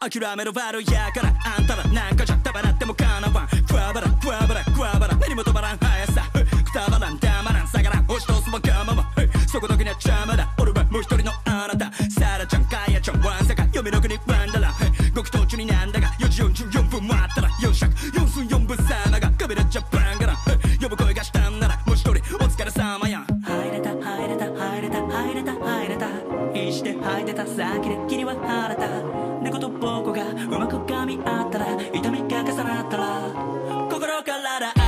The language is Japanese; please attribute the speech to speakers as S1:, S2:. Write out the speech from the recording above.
S1: 諦める悪いやからあんたらなんかじゃたばらってもかなわんクワバラクワバラクワバラ何も止まらん速さくたばらんたまらん下がらん押し通すわがままそこだけには邪魔だ俺はもう一人のあなたサラちゃんカヤちゃんワンサカ読みの国ワンダラ極途中になんだが4時44分待ったら4尺4分4分様がカメラジャパンから呼ぶ声がしたんならもう一人お疲れ様や入れた入れた入れた入れた入れた必死で吐いてた先で君は晴れた猫と僕がうまく噛み合ったら痛みが重なったら心から